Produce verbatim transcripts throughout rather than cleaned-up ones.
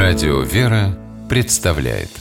Радио «Вера» представляет.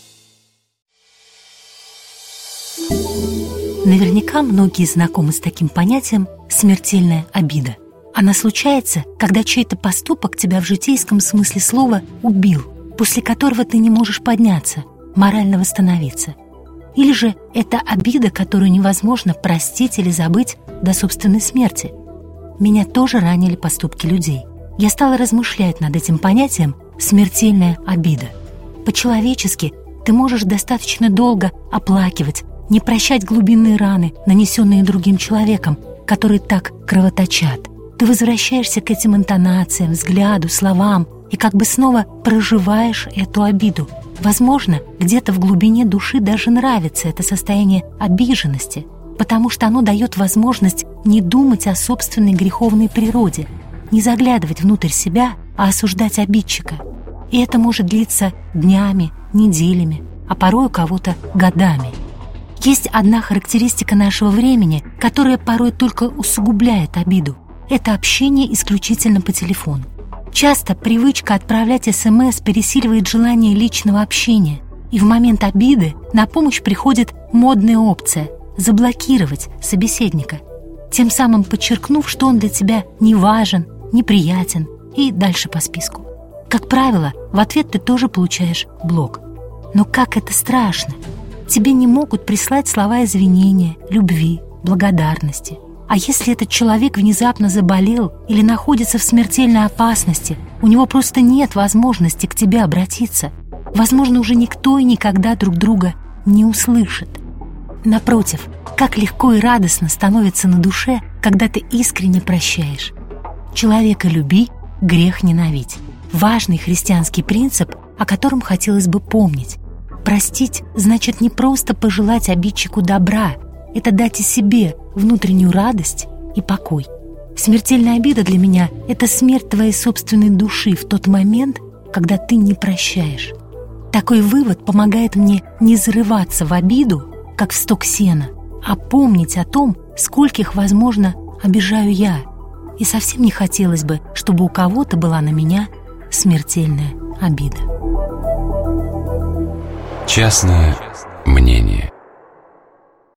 Наверняка многие знакомы с таким понятием «смертельная обида». Она случается, когда чей-то поступок тебя в житейском смысле слова убил, после которого ты не можешь подняться, морально восстановиться. Или же это обида, которую невозможно простить или забыть до собственной смерти. Меня тоже ранили поступки людей. Я стала размышлять над этим понятием «смертельная обида». По-человечески ты можешь достаточно долго оплакивать, не прощать глубинные раны, нанесенные другим человеком, которые так кровоточат. Ты возвращаешься к этим интонациям, взгляду, словам и как бы снова проживаешь эту обиду. Возможно, где-то в глубине души даже нравится это состояние обиженности, потому что оно дает возможность не думать о собственной греховной природе, не заглядывать внутрь себя, а осуждать обидчика. И это может длиться днями, неделями, а порой у кого-то годами. Есть одна характеристика нашего времени, которая порой только усугубляет обиду. Это общение исключительно по телефону. Часто привычка отправлять СМС пересиливает желание личного общения, и в момент обиды на помощь приходит модная опция – заблокировать собеседника, тем самым подчеркнув, что он для тебя не важен, неприятен и дальше по списку. Как правило, в ответ ты тоже получаешь блок. Но как это страшно! Тебе не могут прислать слова извинения, любви, благодарности. А если этот человек внезапно заболел или находится в смертельной опасности, у него просто нет возможности к тебе обратиться. Возможно, уже никто и никогда друг друга не услышит. Напротив, как легко и радостно становится на душе, когда ты искренне прощаешь. Человека люби, грех ненавидь. Важный христианский принцип, о котором хотелось бы помнить. Простить значит не просто пожелать обидчику добра, это дать и себе внутреннюю радость и покой. Смертельная обида для меня – это смерть твоей собственной души в тот момент, когда ты не прощаешь. Такой вывод помогает мне не зарываться в обиду, как в сток сена, а помнить о том, скольких, возможно, обижаю я. И совсем не хотелось бы, чтобы у кого-то была на меня смертельная обида. Частное мнение.